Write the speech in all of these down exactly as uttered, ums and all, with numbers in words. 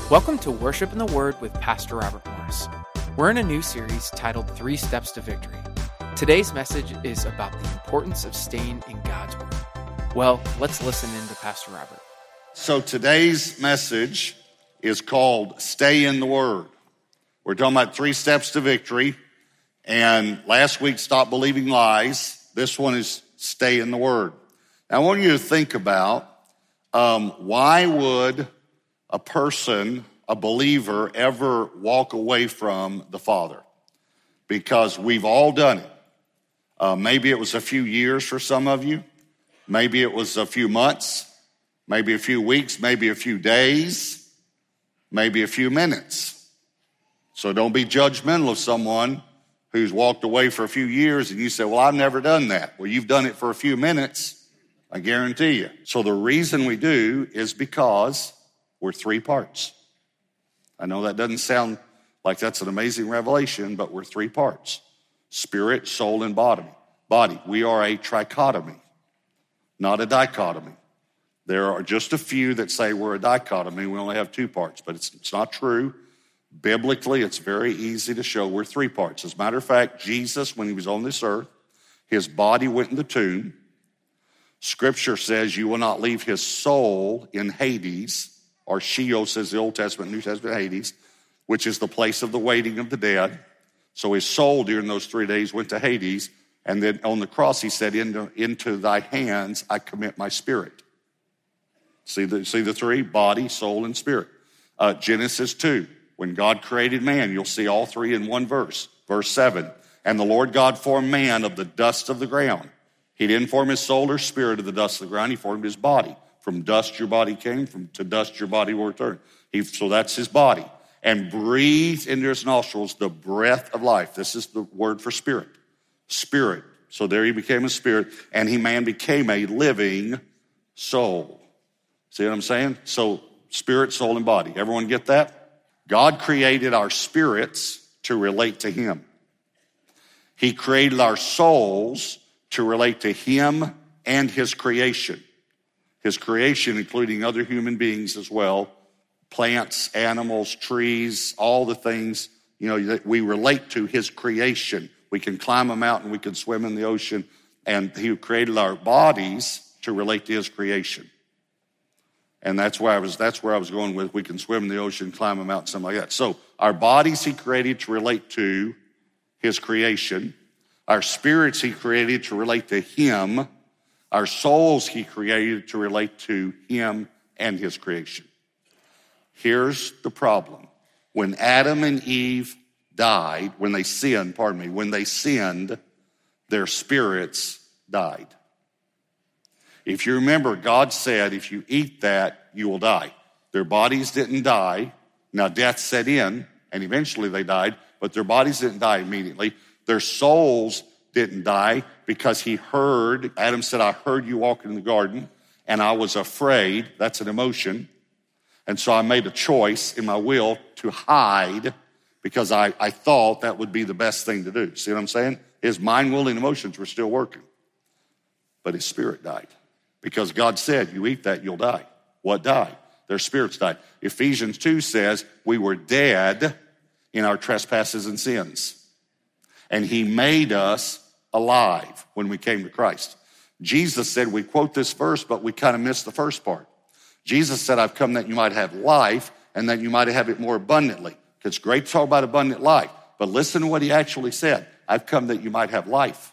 Welcome to Worship in the Word with Pastor Robert Morris. We're in a new series titled Three Steps to Victory. Today's message is about the importance of staying in God's Word. Well, let's listen in to Pastor Robert. So today's message is called Stay in the Word. We're talking about three steps to victory. And last week, Stop Believing Lies. This one is Stay in the Word. Now, I want you to think about um, why would a person, a believer, ever walk away from the Father? Because we've all done it. Uh, maybe it was a few years for some of you. Maybe it was a few months. Maybe a few weeks. Maybe a few days. Maybe a few minutes. So don't be judgmental of someone who's walked away for a few years and you say, well, I've never done that. Well, you've done it for a few minutes, I guarantee you. So the reason we do is because we're three parts. I know that doesn't sound like that's an amazing revelation, but we're three parts. Spirit, soul, and body. Body. We are a trichotomy, not a dichotomy. There are just a few that say we're a dichotomy. We only have two parts, but it's, it's not true. Biblically, it's very easy to show we're three parts. As a matter of fact, Jesus, when he was on this earth, his body went in the tomb. Scripture says you will not leave his soul in Hades, or Sheol, says the Old Testament, New Testament, Hades, which is the place of the waiting of the dead. So his soul during those three days went to Hades, and then on the cross he said, into, into thy hands I commit my spirit. See the, see the three? Body, soul, and spirit. Uh, Genesis two, when God created man, you'll see all three in one verse. Verse seven, and the Lord God formed man of the dust of the ground. He didn't form his soul or spirit of the dust of the ground, he formed his body. From dust your body came, from to dust your body will return. He, so that's his body. And breathed into his nostrils the breath of life. This is the word for spirit. Spirit. So there he became a spirit, and he man became a living soul. See what I'm saying? So spirit, soul, and body. Everyone get that? God created our spirits to relate to him. He created our souls to relate to him and his creation. His creation, including other human beings as well, plants, animals, trees, all the things, you know, that we relate to his creation. We can climb a mountain, we can swim in the ocean, and he created our bodies to relate to his creation. And that's where I was, that's where I was going with, we can swim in the ocean, climb a mountain, something like that. So our bodies he created to relate to his creation. Our spirits he created to relate to him. Our souls he created to relate to him and his creation. Here's the problem. When Adam and Eve died, when they sinned, pardon me, when they sinned, their spirits died. If you remember, God said, if you eat that, you will die. Their bodies didn't die. Now death set in, and eventually they died, but their bodies didn't die immediately. Their souls didn't die because he heard, Adam said, I heard you walking in the garden and I was afraid. That's an emotion. And so I made a choice in my will to hide because I, I thought that would be the best thing to do. See what I'm saying? His mind, will, and emotions were still working. But his spirit died because God said, you eat that, you'll die. What died? Their spirits died. Ephesians two says we were dead in our trespasses and sins. And he made us alive when we came to Christ. Jesus said, we quote this verse, but we kind of missed the first part. Jesus said, I've come that you might have life and that you might have it more abundantly. It's great to talk about abundant life, but listen to what he actually said. I've come that you might have life.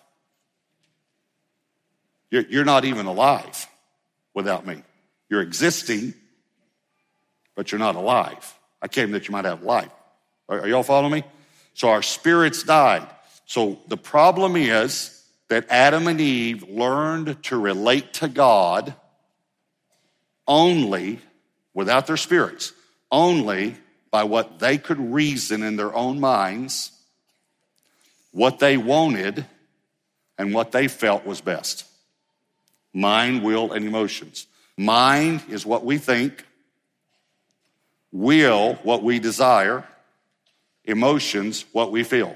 You're, you're not even alive without me. You're existing, but you're not alive. I came that you might have life. Are, are y'all following me? So our spirits died. So the problem is that Adam and Eve learned to relate to God only, without their spirits, only by what they could reason in their own minds, what they wanted, and what they felt was best. Mind, will, and emotions. Mind is what we think. Will, what we desire. Emotions, what we feel.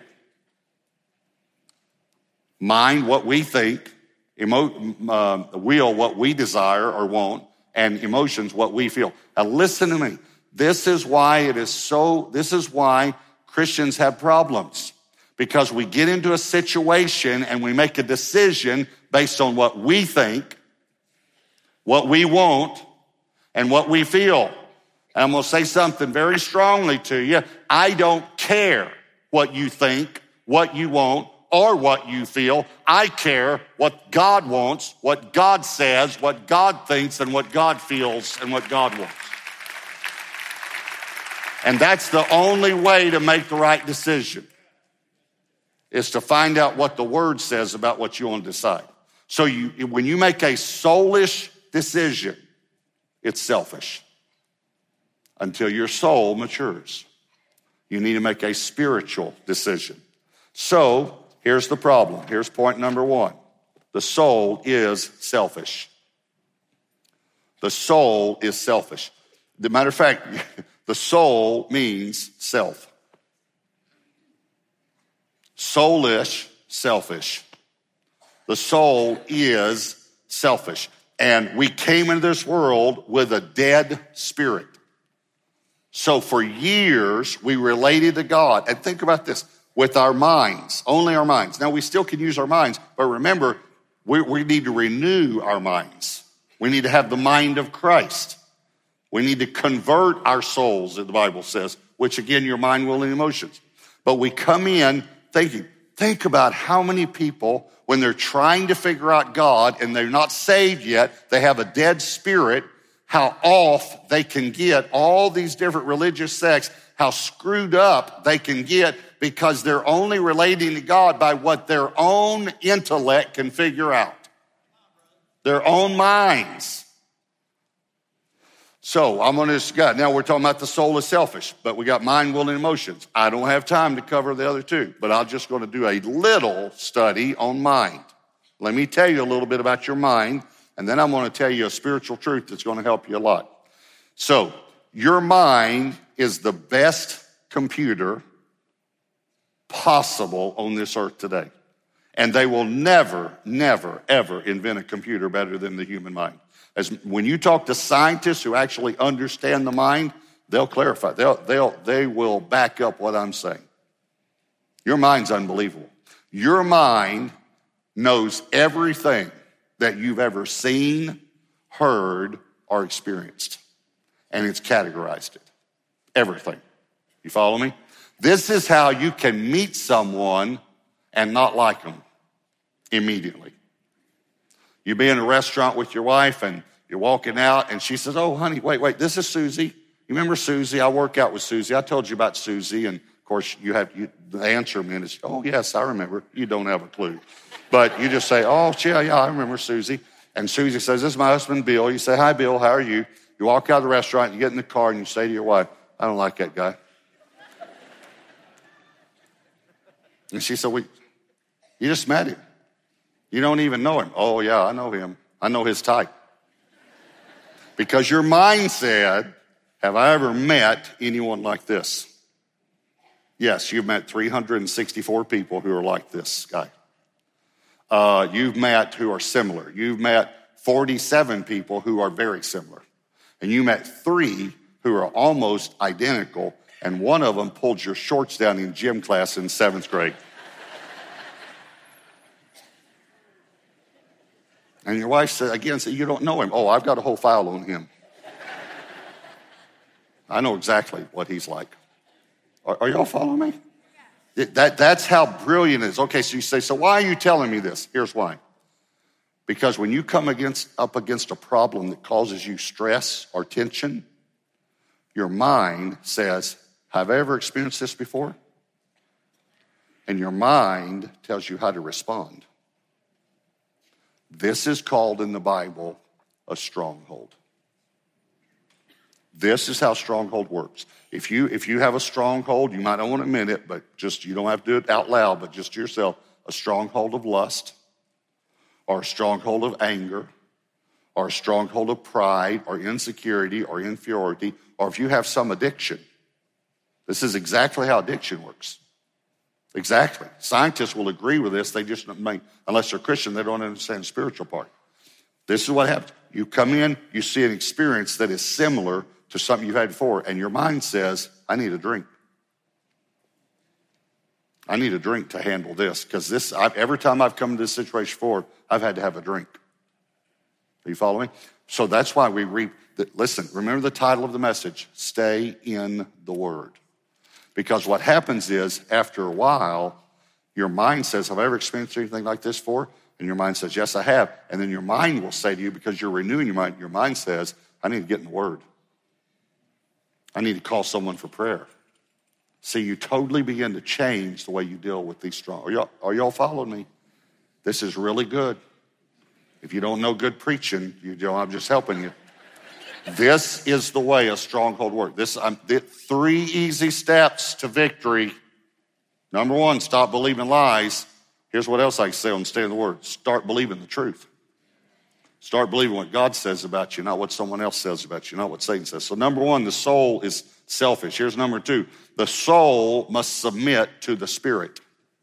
Mind, what we think. Emo- uh, will, what we desire or want. And emotions, what we feel. Now listen to me. This is why it is so, this is why Christians have problems. Because we get into a situation and we make a decision based on what we think, what we want, and what we feel. And I'm going to say something very strongly to you. I don't care what you think, what you want, or what you feel. I care what God wants, what God says, what God thinks, and what God feels, and what God wants. And that's the only way to make the right decision, is to find out what the Word says about what you want to decide. So you, when you make a soulish decision, it's selfish. Until your soul matures, you need to make a spiritual decision. So here's the problem. Here's point number one. The soul is selfish. The soul is selfish. As a matter of fact, the soul means self. Soulish, selfish. The soul is selfish. And we came into this world with a dead spirit. So for years, we related to God. And think about this, with our minds, only our minds. Now, we still can use our minds, but remember, we, we need to renew our minds. We need to have the mind of Christ. We need to convert our souls, as the Bible says, which again, your mind, will, and emotions. But we come in thinking, think about how many people, when they're trying to figure out God and they're not saved yet, they have a dead spirit, how off they can get all these different religious sects, how screwed up they can get because they're only relating to God by what their own intellect can figure out. Their own minds. So I'm going to discuss. Now we're talking about the soul is selfish, but we got mind, will, and emotions. I don't have time to cover the other two, but I'm just going to do a little study on mind. Let me tell you a little bit about your mind, and then I'm going to tell you a spiritual truth that's going to help you a lot. So your mind is the best computer possible on this earth today. And they will never, never, ever invent a computer better than the human mind. As when you talk to scientists who actually understand the mind, they'll clarify. They'll, they'll, they will back up what I'm saying. Your mind's unbelievable. Your mind knows everything that you've ever seen, heard, or experienced. And it's categorized it. Everything. You follow me? This is how you can meet someone and not like them immediately. You be in a restaurant with your wife and you're walking out and she says, oh, honey, wait, wait, this is Susie. You remember Susie? I work out with Susie. I told you about Susie. And of course, you have you, the answer is, oh, yes, I remember. You don't have a clue. But you just say, oh, yeah, yeah, I remember Susie. And Susie says, this is my husband, Bill. You say, hi, Bill, how are you? You walk out of the restaurant, you get in the car and you say to your wife, I don't like that guy. And she said, well, you just met him. You don't even know him. Oh, yeah, I know him. I know his type. Because your mind said, have I ever met anyone like this? Yes, you've met three hundred sixty-four people who are like this guy. Uh, you've met who are similar. You've met forty-seven people who are very similar. And you met three who are almost identical, and one of them pulled your shorts down in gym class in seventh grade. And your wife said, again, said, you don't know him. Oh, I've got a whole file on him. I know exactly what he's like. Are, are y'all following me? It, that, that's how brilliant it is. Okay, so you say, so why are you telling me this? Here's why. Because when you come against up against a problem that causes you stress or tension, your mind says, have I ever experienced this before? And your mind tells you how to respond. This is called in the Bible a stronghold. This is how stronghold works. If you if you have a stronghold, you might not want to admit it, but just you don't have to do it out loud, but just to yourself, a stronghold of lust, or a stronghold of anger, or a stronghold of pride, or insecurity, or inferiority, or if you have some addiction. This is exactly how addiction works. Exactly. Scientists will agree with this. They just may, unless they're Christian, they don't understand the spiritual part. This is what happens. You come in, you see an experience that is similar to something you've had before, and your mind says, I need a drink. I need a drink to handle this, because this, I've, every time I've come to this situation before, I've had to have a drink. Are you following me? So that's why we read, listen, remember the title of the message, Stay in the Word. Because what happens is, after a while, your mind says, have I ever experienced anything like this before? And your mind says, yes, I have. And then your mind will say to you, because you're renewing your mind, your mind says, I need to get in the Word. I need to call someone for prayer. See, you totally begin to change the way you deal with these strong. Are y'all, are y'all following me? This is really good. If you don't know good preaching, you know, I'm just helping you. This is the way a stronghold works. This, um, the three easy steps to victory. Number one, stop believing lies. Here's what else I can say on Stay in the Word. Start believing the truth. Start believing what God says about you, not what someone else says about you, not what Satan says. So number one, the soul is selfish. Here's number two. The soul must submit to the Spirit.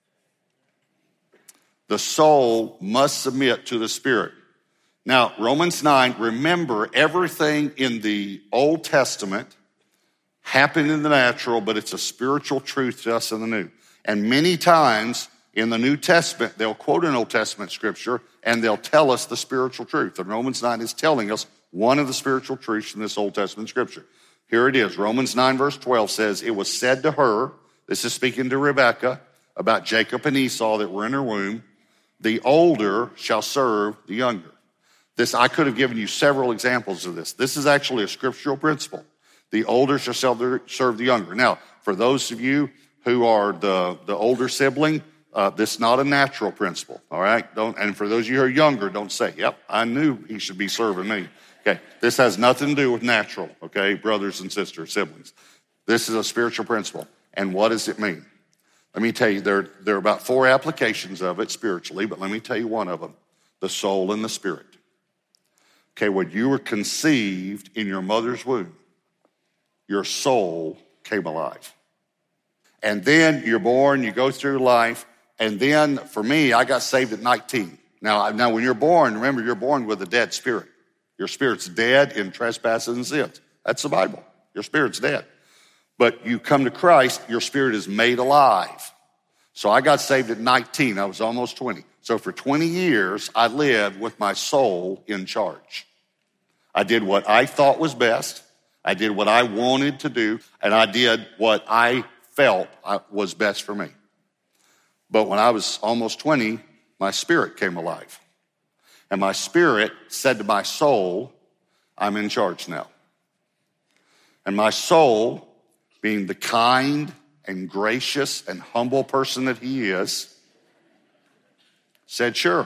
The soul must submit to the Spirit. Now, Romans nine, remember everything in the Old Testament happened in the natural, but it's a spiritual truth to us in the New. And many times in the New Testament, they'll quote an Old Testament scripture and they'll tell us the spiritual truth. And Romans nine is telling us one of the spiritual truths from this Old Testament scripture. Here it is. Romans nine verse twelve says, it was said to her, this is speaking to Rebekah about Jacob and Esau that were in her womb, the older shall serve the younger. This, I could have given you several examples of this. This is actually a scriptural principle. The older shall serve the younger. Now, for those of you who are the, the older sibling, uh, this is not a natural principle, all right? Don't, and for those of you who are younger, don't say, yep, I knew he should be serving me. Okay, this has nothing to do with natural, okay, brothers and sisters, siblings. This is a spiritual principle. And what does it mean? Let me tell you, there, there are about four applications of it spiritually, but let me tell you one of them, the soul and the spirit. Okay, when you were conceived in your mother's womb, your soul came alive. And then you're born, you go through life, and then for me, I got saved at nineteen. Now, now when you're born, remember you're born with a dead spirit. Your spirit's dead in trespasses and sins. That's the Bible. Your spirit's dead. But you come to Christ, your spirit is made alive. So I got saved at nineteen. I was almost twenty. So for twenty years, I lived with my soul in charge. I did what I thought was best. I did what I wanted to do. And I did what I felt was best for me. But when I was almost twenty, my spirit came alive. And my spirit said to my soul, I'm in charge now. And my soul, being the kind and gracious and humble person that he is, said, sure.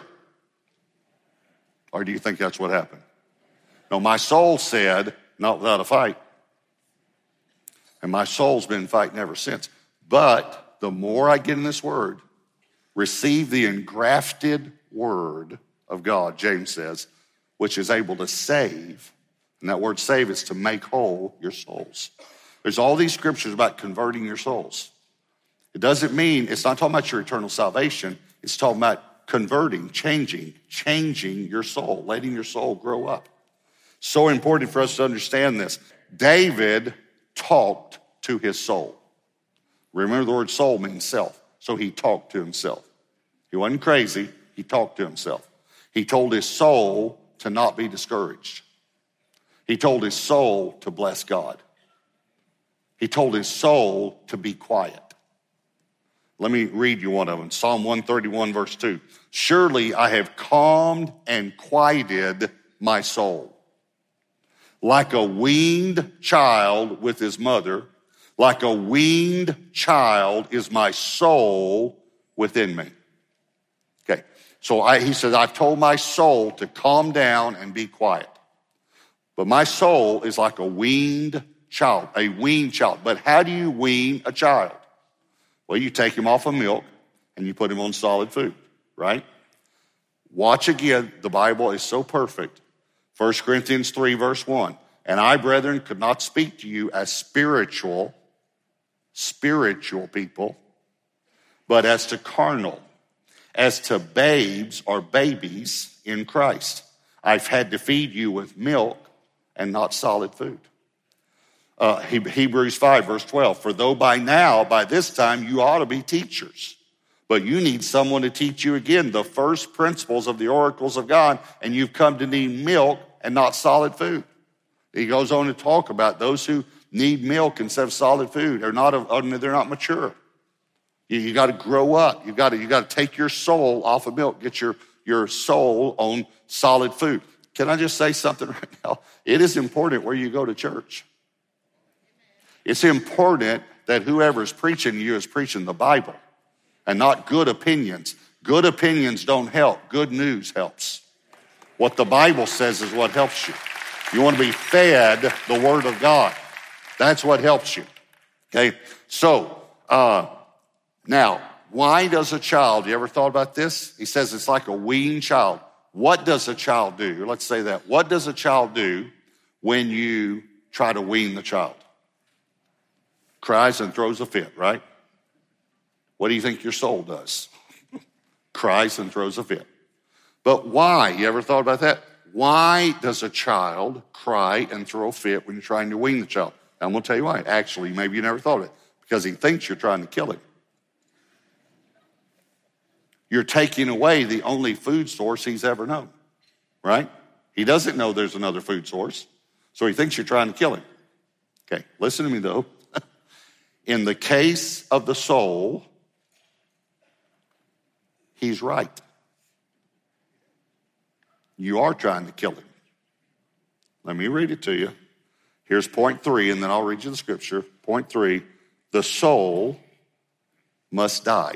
Or do you think that's what happened? No, my soul said, not without a fight. And my soul's been fighting ever since. But the more I get in this word, receive the engrafted word of God, James says, which is able to save. And that word save is to make whole your souls. There's all these scriptures about converting your souls. It doesn't mean, it's not talking about your eternal salvation. It's talking about converting, changing, changing your soul, letting your soul grow up. So important for us to understand this. David talked to his soul. Remember, the word soul means self. So he talked to himself. He wasn't crazy. He talked to himself. He told his soul to not be discouraged. He told his soul to bless God. He told his soul to be quiet. Let me read you one of them. Psalm one thirty-one, verse two. Surely I have calmed and quieted my soul. Like a weaned child with his mother, like a weaned child is my soul within me. Okay, so I, he says, I've told my soul to calm down and be quiet. But my soul is like a weaned child, a weaned child. But how do you wean a child? Well, you take him off of milk and you put him on solid food, right? Watch again, the Bible is so perfect. First Corinthians three, verse one. And I, brethren, could not speak to you as spiritual, spiritual people, but as to carnal, as to babes or babies in Christ. I've had to feed you with milk and not solid food. Uh, Hebrews five, verse twelve, for though by now, by this time, you ought to be teachers, but you need someone to teach you again the first principles of the oracles of God, and you've come to need milk and not solid food. He goes on to talk about those who need milk instead of solid food. They're not, they're not mature. You, you got to grow up. You got to, you got to take your soul off of milk, get your, your soul on solid food. Can I just say something right now? It is important where you go to church. It's important that whoever is preaching to you is preaching the Bible and not good opinions. Good opinions don't help. Good news helps. What the Bible says is what helps you. You want to be fed the Word of God. That's what helps you. Okay? So, uh, now, why does a child, you ever thought about this? He says it's like a weaned child. What does a child do? Let's say that. What does a child do when you try to wean the child? Cries and throws a fit, right? What do you think your soul does? Cries and throws a fit. But why? You ever thought about that? Why does a child cry and throw a fit when you're trying to wean the child? I'm going to tell you why. Actually, maybe you never thought of it. Because he thinks you're trying to kill him. You're taking away the only food source he's ever known, right? He doesn't know there's another food source, so he thinks you're trying to kill him. Okay, listen to me though. In the case of the soul, he's right. You are trying to kill him. Let me read it to you. Here's point three, and then I'll read you the scripture. Point three, the soul must die.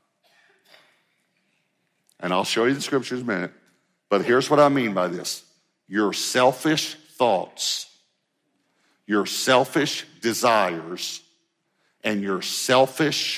And I'll show you the scriptures in a minute. But here's what I mean by this. Your selfish thoughts, your selfish desires, and your selfish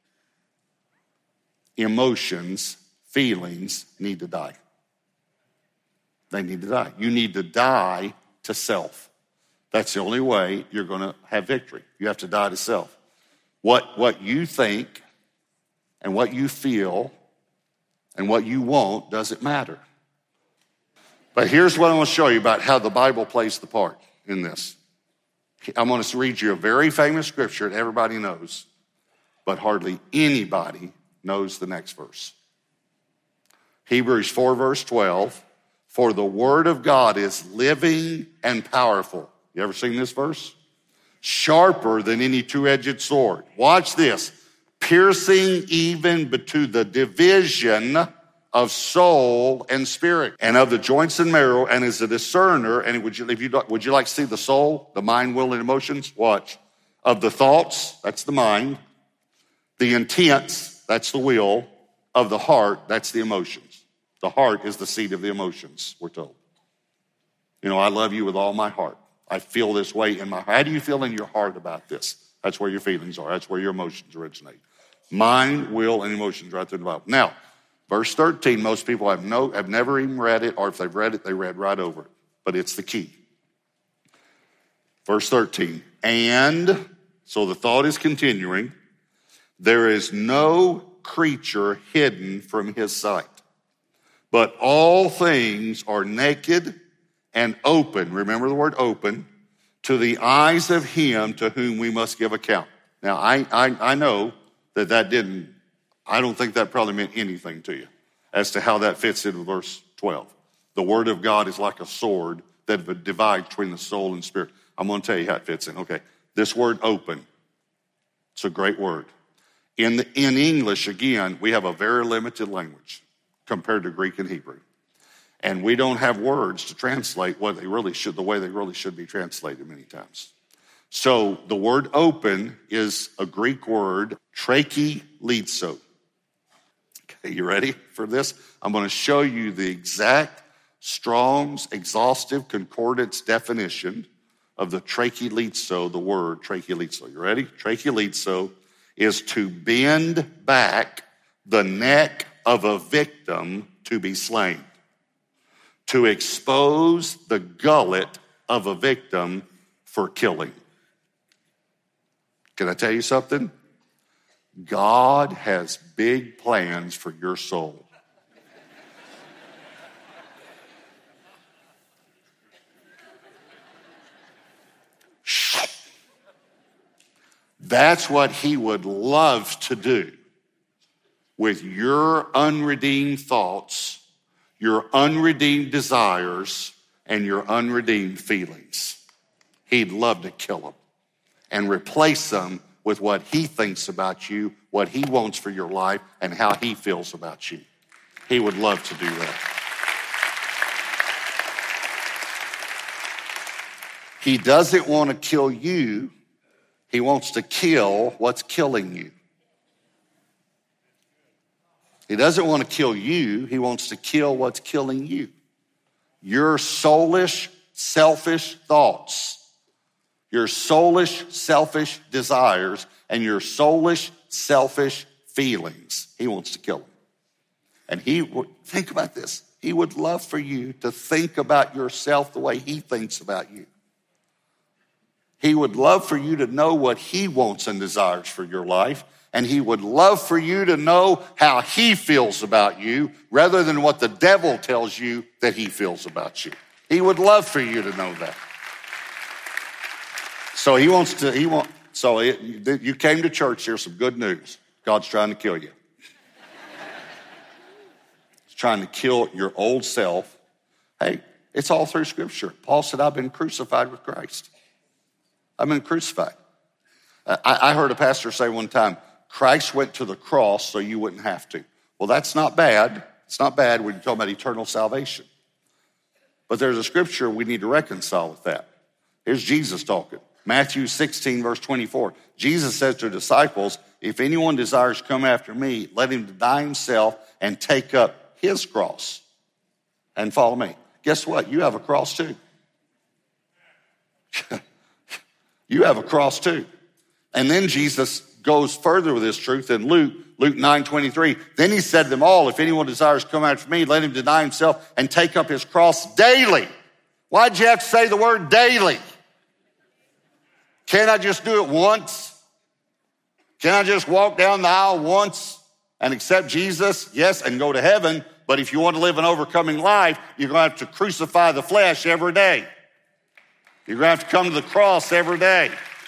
emotions, feelings need to die. They need to die. You need to die to self. That's the only way you're going to have victory. You have to die to self. What, what you think and what you feel and what you want doesn't matter. But here's what I want to show you about how the Bible plays the part in this. I'm going to read you a very famous scripture that everybody knows, but hardly anybody knows the next verse. Hebrews four, verse twelve, for the word of God is living and powerful. You ever seen this verse? Sharper than any two-edged sword. Watch this. Piercing even to the division of soul and spirit, and of the joints and marrow, and is a discerner. And would you, if you would you like to see the soul, the mind, will, and emotions? Watch. Of the thoughts, that's the mind. The intents, that's the will. Of the heart, that's the emotions. The heart is the seat of the emotions, we're told. You know, I love you with all my heart. I feel this way in my heart. How do you feel in your heart about this? That's where your feelings are. That's where your emotions originate. Mind, will, and emotions right through the Bible. Now, verse thirteen, most people have no, have never even read it, or if they've read it, they read right over it. But it's the key. Verse thirteen, and, so the thought is continuing, there is no creature hidden from his sight, but all things are naked and open, remember the word open, to the eyes of him to whom we must give account. Now, I, I, I know that that didn't, I don't think that probably meant anything to you as to how that fits into verse twelve. The word of God is like a sword that divides between the soul and spirit. I'm going to tell you how it fits in. Okay, this word open, it's a great word. In, the, in English, again, we have a very limited language compared to Greek and Hebrew. And we don't have words to translate what they really should, the way they really should be translated many times. So the word open is a Greek word, trachelizo. Okay, you ready for this? I'm going to show you the exact Strong's exhaustive concordance definition of the trachelizo, the word trachelizo. You ready? Trachelizo is to bend back the neck of a victim to be slain, to expose the gullet of a victim for killing. Can I tell you something? God has big plans for your soul. That's what he would love to do with your unredeemed thoughts, your unredeemed desires, and your unredeemed feelings. He'd love to kill them and replace them with what he thinks about you, what he wants for your life, and how he feels about you. He would love to do that. He doesn't want to kill you. He wants to kill what's killing you. He doesn't want to kill you. He wants to kill what's killing you. Your soulish, selfish thoughts, your soulish, selfish desires, and your soulish, selfish feelings. He wants to kill them. And he would, think about this. He would love for you to think about yourself the way he thinks about you. He would love for you to know what he wants and desires for your life. And he would love for you to know how he feels about you rather than what the devil tells you that he feels about you. He would love for you to know that. So he wants to, he want, so it, you came to church, here's some good news. God's trying to kill you. He's trying to kill your old self. Hey, it's all through Scripture. Paul said, I've been crucified with Christ. I've been crucified. I, I heard a pastor say one time, Christ went to the cross so you wouldn't have to. Well, that's not bad. It's not bad when you're talking about eternal salvation. But there's a scripture we need to reconcile with that. Here's Jesus talking. Matthew sixteen, verse twenty-four. Jesus says to the disciples, if anyone desires to come after me, let him deny himself and take up his cross and follow me. Guess what? You have a cross too. You have a cross too. And then Jesus goes further with this truth in Luke, Luke nine twenty-three. Then he said to them all, if anyone desires to come after me, let him deny himself and take up his cross daily. Why'd you have to say the word daily? Can't I just do it once? Can I just walk down the aisle once and accept Jesus? Yes, and go to heaven. But if you want to live an overcoming life, you're going to have to crucify the flesh every day. You're going to have to come to the cross every day.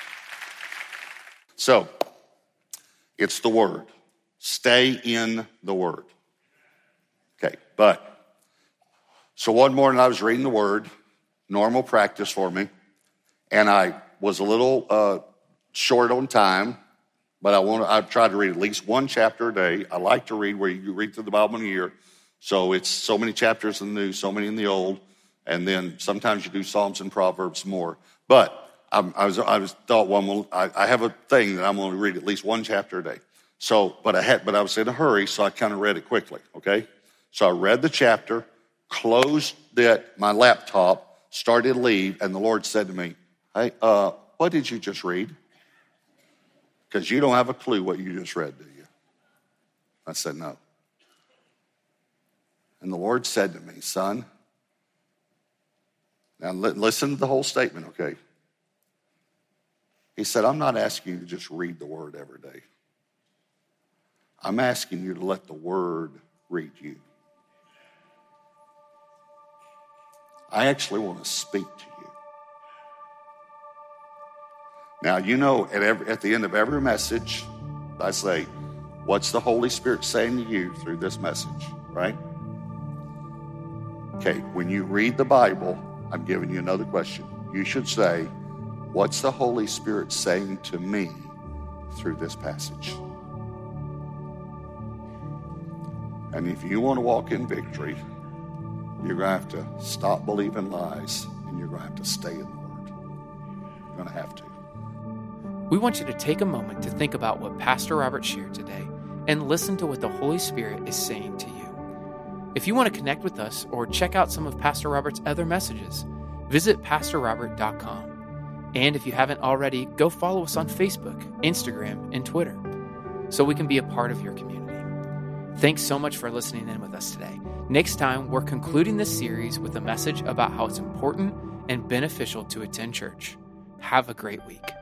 So, it's the Word. Stay in the Word. Okay, but, so one morning I was reading the Word, normal practice for me, and I was a little uh, short on time, but I want to, I tried to read at least one chapter a day. I like to read where you read through the Bible in a year. So it's so many chapters in the New, so many in the Old, and then sometimes you do Psalms and Proverbs more. But I, I was I was thought, well, I, I have a thing that I'm going to read at least one chapter a day. So, but I had, but I was in a hurry, so I kind of read it quickly. Okay, so I read the chapter, closed it, my laptop, started to leave, and the Lord said to me, "Hey, uh, what did you just read? Because you don't have a clue what you just read, do you?" I said, "No." And the Lord said to me, "Son," now listen to the whole statement, okay? He said, "I'm not asking you to just read the Word every day. I'm asking you to let the Word read you. I actually want to speak to you." Now, you know, at, every, at the end of every message, I say, what's the Holy Spirit saying to you through this message, right? Okay, when you read the Bible, I'm giving you another question. You should say, what's the Holy Spirit saying to me through this passage? And if you want to walk in victory, you're going to have to stop believing lies, and you're going to have to stay in the Word. You're going to have to. We want you to take a moment to think about what Pastor Robert shared today and listen to what the Holy Spirit is saying to you. If you want to connect with us or check out some of Pastor Robert's other messages, visit pastor robert dot com. And if you haven't already, go follow us on Facebook, Instagram, and Twitter so we can be a part of your community. Thanks so much for listening in with us today. Next time, we're concluding this series with a message about how it's important and beneficial to attend church. Have a great week.